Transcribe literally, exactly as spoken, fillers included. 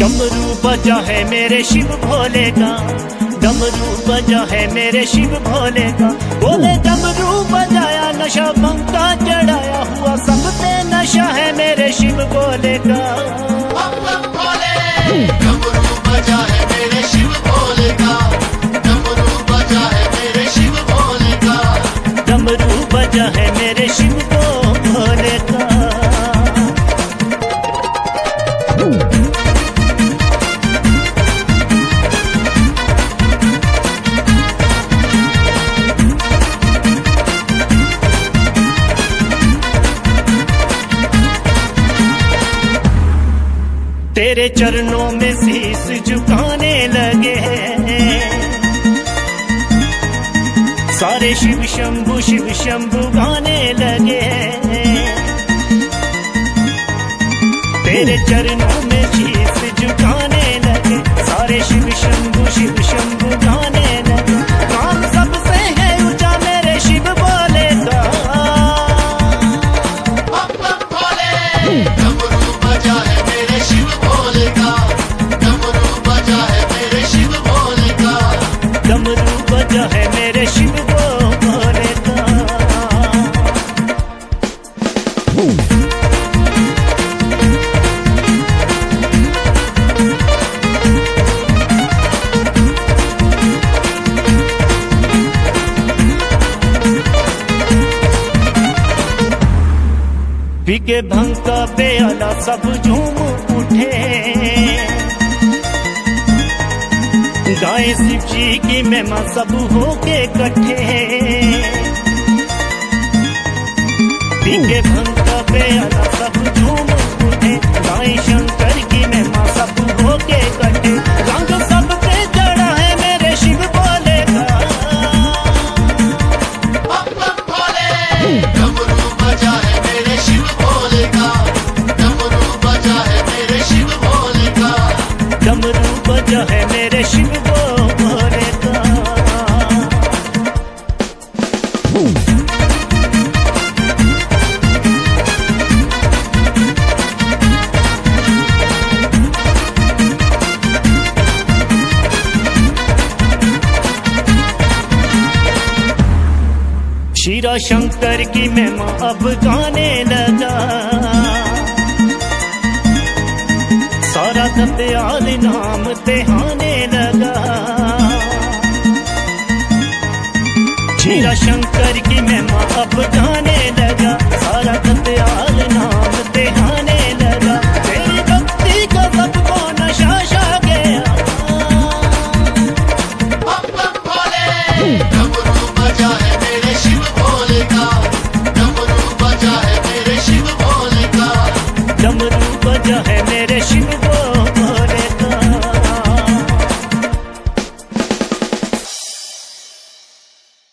डमरू बजा है मेरे शिव भोले का, डमरू बजा है मेरे शिव भोले का। बोले डमरू बजाया नशा बंका चढ़ाया, हुआ सब पे नशा है मेरे शिव भोले का। डमरू बजा है मेरे शिव भोले का, डमरू बजा है मेरे शिव भोले का, डमरू बजा है मेरे शिव भोले का। तेरे चरणों में शीश झुकाने लगे सारे शिव शंभु शिव शंभु गाने लगे। तेरे चरणों में शीश झुकाने लगे सारे शिव शंभु शिव शंभु गाने लगे। काम सबसे है ऊंचा मेरे शिव भोले का। डमरू बजा है मेरे शिव भोले का, डमरू बजा है मेरे शिव भोले का, डमरू बजा है मेरे शिव भोले का। पीके भंग का प्याला सब झूम उठे, गाए शिव जी की महिमा सब होके इकट्ठे। पीके भंग का प्याला सब झूम उठे, गाए शंकर की महिमा सब होके इकट्ठे। रंग सब पे चढ़ा है मेरे शिव भोले का। डमरू बजा है मेरे शिव भोले का, डमरू बजा है मेरे शिव भोले का, डमरू बजा है मेरे शिव भोले का। शिरा शंकर की महिमा अब गाने लगा, सारा दयाल नाम तेहाने लगा। शिरा शंकर की महिमा अब गाने लगा, सारा दयाल नाम तेहाने लगा। तेरी भक्ति का सबको नशा छा गया। डमरू बजा है मेरे शिव भोले का, डमरू बजा है मेरे शिव भोले का, डमरू बजा है